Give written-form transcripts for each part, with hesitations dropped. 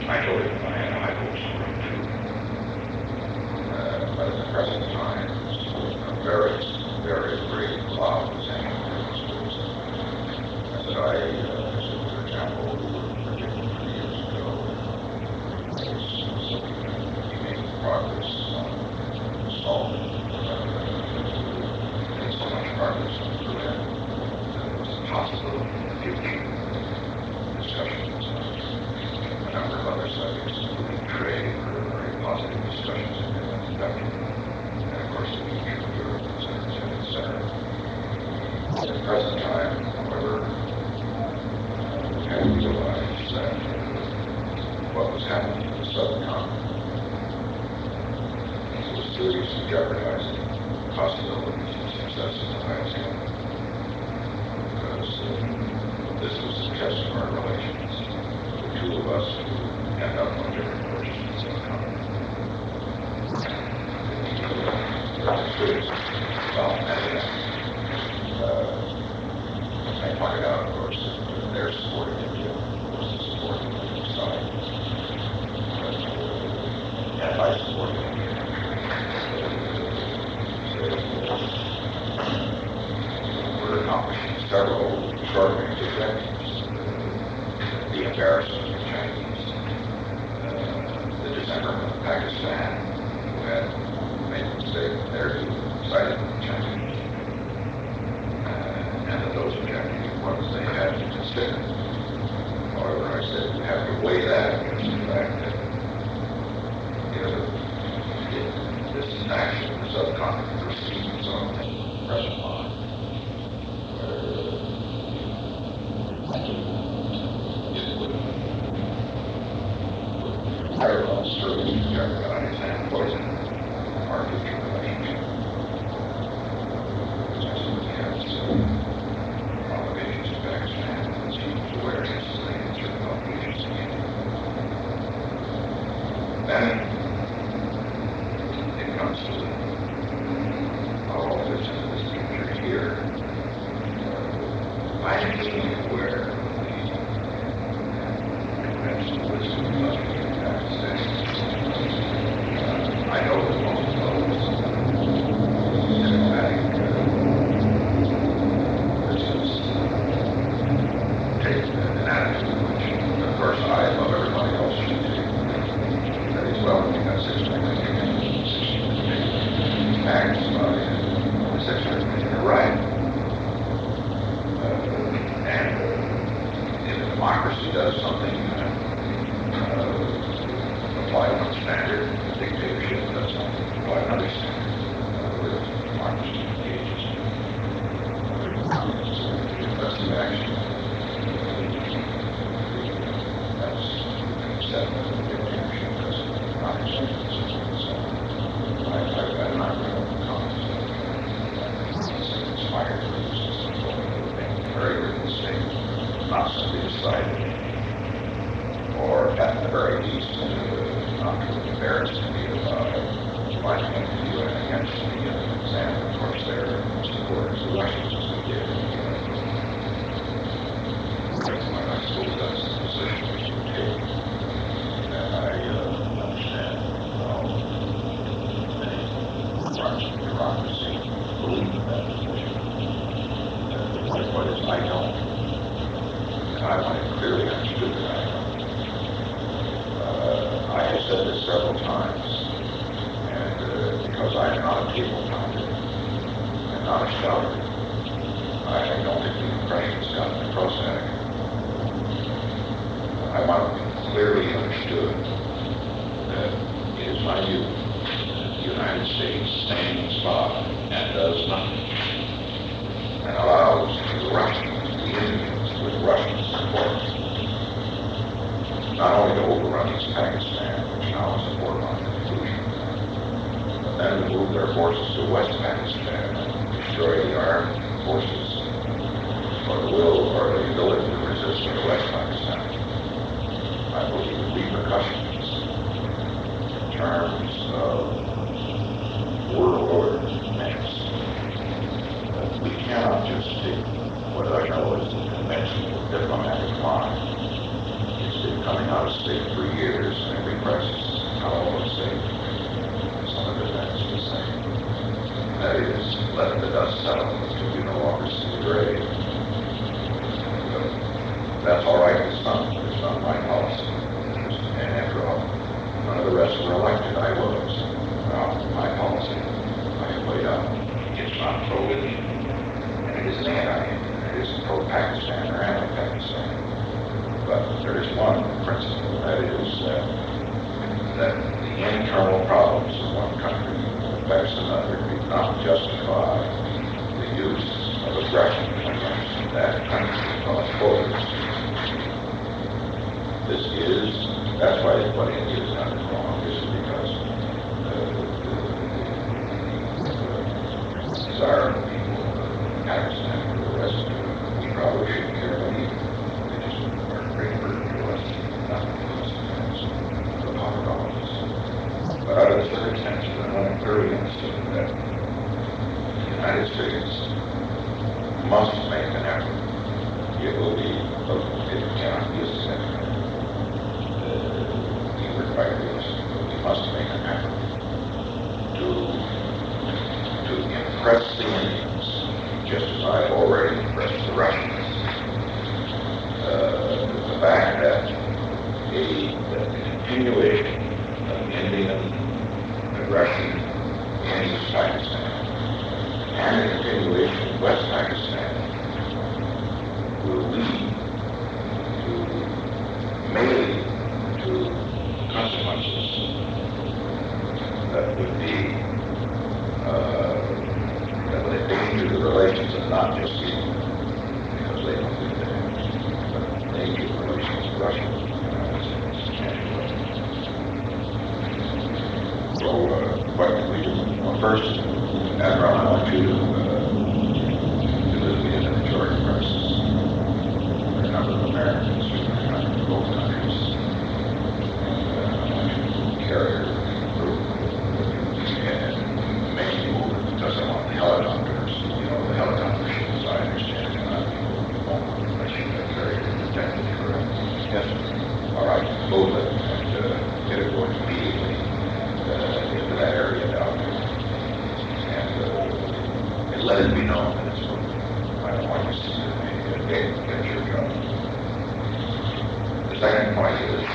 I told him I had high hopes for him too. But at the present time, a very, very great cloud was hanging over his schools. I said, for example, we were predicting 3 years ago, he made progress on solving, made so much progress on Berlin that it was a possibility in the future discussions on a number of other subjects, including trade, very positive discussions have been conducted. And of course, the future of Europe, et cetera, et cetera, et cetera. At the present time, however, we had to realize that what was happening in the southern continent was seriously jeopardizing the possibilities of success in the highest level. Because this was a test of our relations. The two of us would end up on different courses in the same continent. I pointed out, of course, that their support of India was the support of the other side. And I supported India. We're accomplishing several short-range objectives. The embarrassment of the Chinese, the dismemberment of Pakistan, who had made the mistake there to side with the Chinese. And that those objectives, once they had to consider. However, I said you have to weigh that against the fact that this action in the subcontinent proceeds on the present line, where it would very well serve to jeopardize and poison our future relationship. Obligations to Pakistan, and seems aware yesterday and certain obligations to India. Then it comes to how all fits into this picture here. I am keenly aware of the conventional wisdom of Pakistan. I know that most of those diplomatic take an attitude which, of course, I love everybody else should take. That is, well, we got 6 million acts by the 6 million are right. And if a democracy does something, apply one standard, a dictatorship does something, apply another standard. With democracy engages that's the action. That's set with the dictatorship doesn't not accept. So I'm not going to comment. It's inspired to make a very written statement, not simply decided, or at the very least, not to embarrass India by going to the UN against the exam. Of course, their supporters, the Russians, as we did. I suppose that's the position we should take. And I understand how many parts of bureaucracy believe in that position. The point is, I don't. And I want it clearly understood that I don't. I have said this several times, and because I am not a table pounder, I'm not a shouter, I don't think the impression has gotten across that. I want it to be clearly understood that it is my view that the United States stands by and does nothing, and allows the Russians to be influenced with Russian support, not only to overrun East Pakistan, which now is a borderline conclusion, but then to move their forces to West Pakistan and destroy the armed forces, or the will, or the ability to resist in West Pakistan. I believe the repercussions in terms of world order is immense. We cannot just take what I know is the conventional diplomatic line. It's been coming out of state for years, and every crisis, not all of state, some of it that's the same. That is, let the dust settle until you no longer see the grave. That's all right, it's not my policy. And after all, none of the rest were elected, I was. My policy, I have laid out. It's not pro-Indian, and it isn't anti-Indian, it isn't pro-Pakistan or anti-Pakistan. But there is one principle, that is that the internal problems of one country affects another do not justify the use of aggression against that country across borders. That's why what India has done is wrong, is because the desire of the people of Pakistan or the rest of it, we probably shouldn't care about either. They just are a great burden to us, not to us as the politics. But out of the circumstances, I want to clearly understand that the United States must make an effort. It will be, it cannot be a significant. We must make an effort to impress the Indians, just as I have already impressed the Russians. The fact that the continuation of Indian aggression in East Pakistan and the continuation of West Pakistan will lead to consequences that would be that would endanger the relations of not just people, because they don't do that, but endanger the relations of Russia and the United States. So, what can we do? Well, first, Admiral, I want you to live in the majority crisis. There are a number of Americans who are not in both countries. Carrier group, and many people because I want the helicopters. The helicopter ships, I understand, cannot be moved unless you have carrier protected, correct? Yes. All right, move it and get it going immediately into that area down there, and let it be known that it's moving. I don't want you to see it get your job. The second point is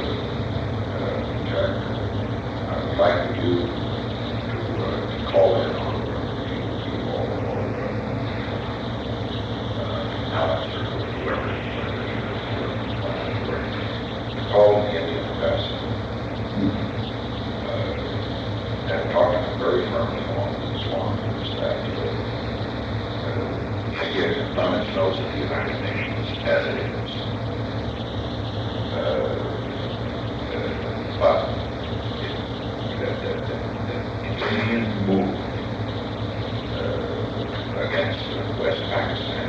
Jack, I would like you to call in on people Alex or whoever, call the Indian ambassador and talk to them very firmly along these lines that India Clemens knows that the United Nations as it is. But the Indian move against West Pakistan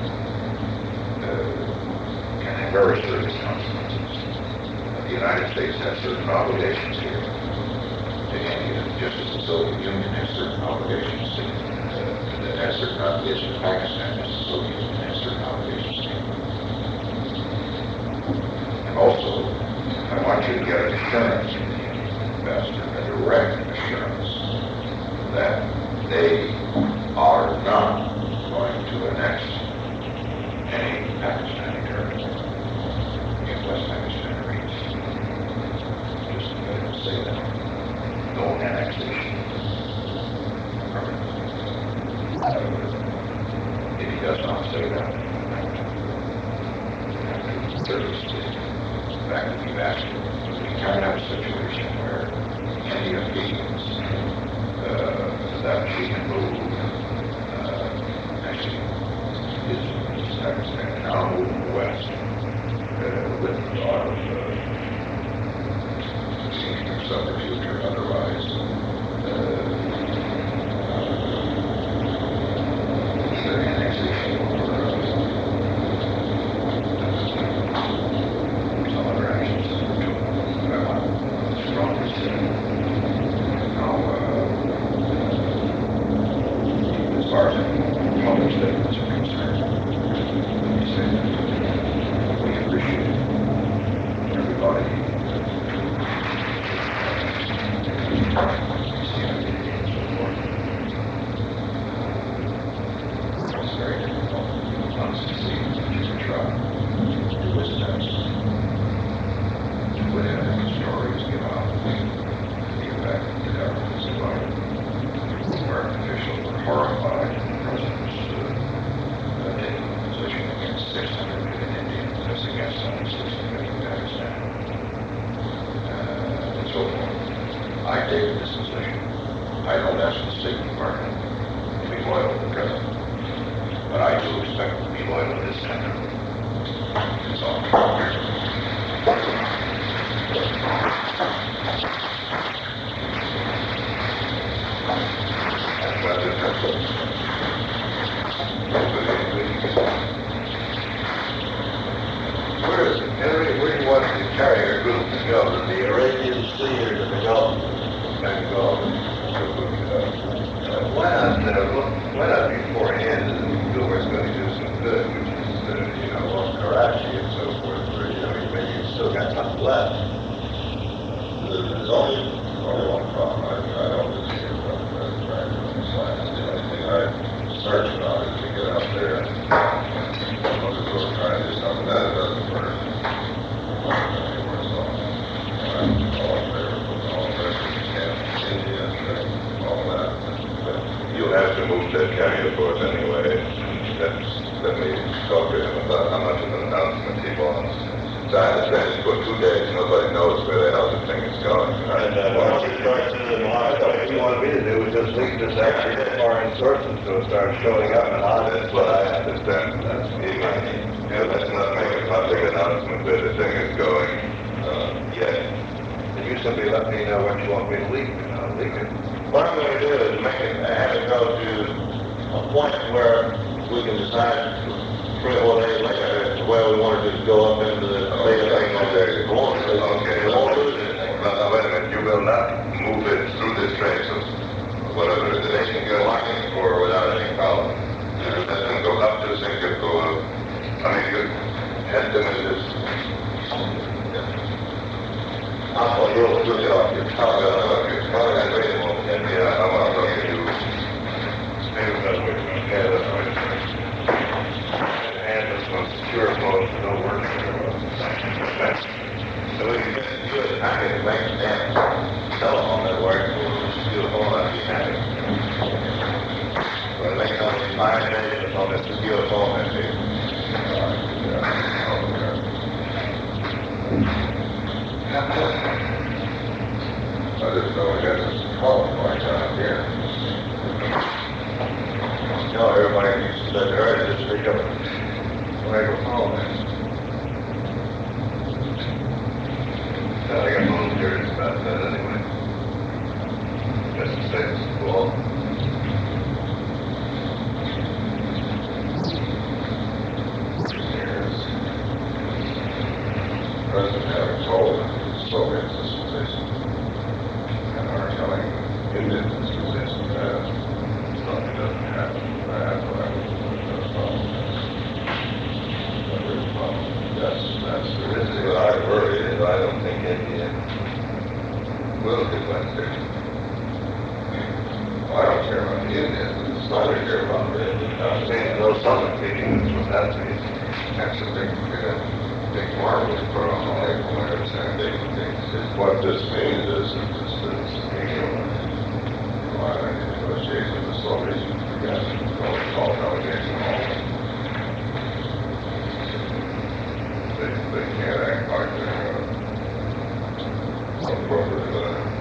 can have very serious consequences. The United States has certain obligations here to India, just as the Soviet Union has certain obligations to Pakistan, as the Soviet Union has certain obligations to India. And also, I want you to get an assurance from the Indian ambassador, a direct assurance, that they are not going to annex any Pakistani territory in West Pakistan region. Just to let him say that. No annexation. If he does not say that, in fact, if you ask him, we can't have a situation where India feels that she can move, actually, is Pakistan now moving west with the thought of seeing some future otherwise. Either annexation or some other actions that we're doing. I want to strongly say now, as far as any public statements are concerned, let me say that we appreciate everybody taken this position. I don't ask the state department to be loyal to the president, but I do expect them to be loyal to this senator. That's all. That's what it is. Henry, where do you want the carrier group to go? To the Arabian Sea or to the Gulf? Bengal. Why not beforehand, and we can go where it's going to do some good, which is, Karachi and so forth, where, maybe you've still got something left. There's only one problem. I don't disagree with the factor on the side. The only thing I search about is to get out there and look at what we're trying to do something that it doesn't work. You'll have to move that carrier for us anyway. Let me talk to him about how much of an announcement he wants. Time is finished for 2 days. Nobody knows where the hell the thing is going. And why don't you start sending them on? What you wanted me to do was just leak this extra foreign sources so it starts showing up in That's what I understand. Let's not make a public announcement where the thing is going yet. And you simply let me know what you want me to leak, and I'll leak it. What I'm going to do is have it go to a point where we can decide 3 or 4 days later where we want to just go up into the data thing on there. Okay. We won't lose anything. Now, wait a minute. You will not move it through this train, so whatever it is. They can go locking for without any problem. Let them go up to Singapore. I mean, you head them in this. You'll get off your car. Yeah, I want to look at you. And this one's secure mode, so no work. So we can do it, I can make the damn telephone network, we'll just do a phone, I'd be happy. But make only 5 days on this secure phone, that'd be. I just know we got this problem right down here. Everybody needs to let their just pick up a microphone. I got a little curious about that anyway. Just to say it's cool. President having told the Soviets this position and are telling Indians this position that something doesn't happen. That's what I was That's the This is reason. what I worry is I don't think India will do Wednesday. I don't care about the Indians, it's not I care about the Indians. I'm saying no summit meeting, that's what that means. That's a big mark we put on the label there, saying what this means is that this negotiation with the Soviets, again, it's all delegation only. They can't act like they're appropriate.